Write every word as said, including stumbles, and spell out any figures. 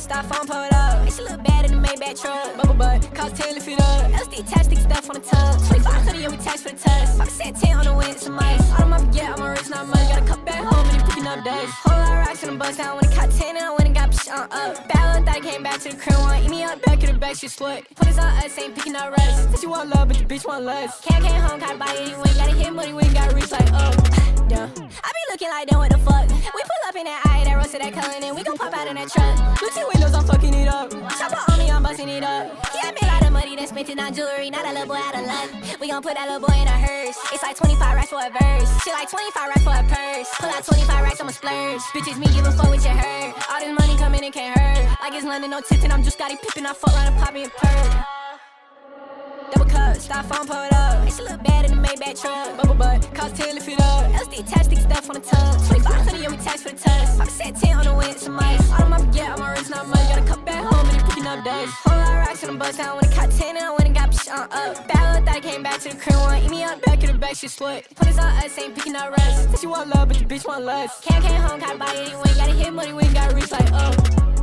styrofoam pulled up. And she look bad in the Maybach truck. Bubble butt, cost ten to fit up. L S D attached, stick stuff on the tub. twenty-five hundred, yeah, we tax for the test. Papa said ten on the wind, some ice. I don't mind forget, I'm a rich, not money. Got a cup back home and he picking up days. Whole lot of rocks in the bus down. When I caught ten and I went and got psh on up. Bad thought I came back to the crib one. Eat me up, back in the back, she slut. Police on us, ain't picking up rest. Said you want love, but the bitch want less. Can't came home, gotta buy it anyway. Gotta hit money, we ain't gotta reach like, oh. Damn. I be looking like, damn, what the fuck? We pull up in that eye, that roasted that color, and we gon' pop out in that truck. Gucci windows, I'm fucking it up. Chopper on me, I'm busting it up. He had me a lot of money, then spent it on jewelry. Now that little boy out of luck. We gon' put that little boy in a hearse. It's like twenty-five racks for a verse. Shit like twenty-five racks for a purse. Pull out twenty-five racks, I'ma splurge. Bitches, me give a fuck with your hurt. All this money coming in can't hurt. Like it's London, no tipping, I'm just Scottie Pippen. I fuck around and pop me a perk. Double cup, styrofoam pulled up. And she look bad in the Maybach truck. Bubble butt, cost ten to fit up. L S D attached, stick stuff on the tub. twenty-five hundred, yeah, we tax for the test. Papa said ten on the wind, some ice. I don't mind forget, I'm a rich, not money. Got a cup back home and he picking up days. Whole lot of rocks in the bus down. When I caught ten and I went and got psh on up. Bad thought I came back to the crib one. Eat me up, back in the back, she slut. Police on us, ain't picking up rest. Said you want love, but the bitch want less. Can't came home, gotta buy it anyway. Gotta hit money, we ain't gotta reach like, oh.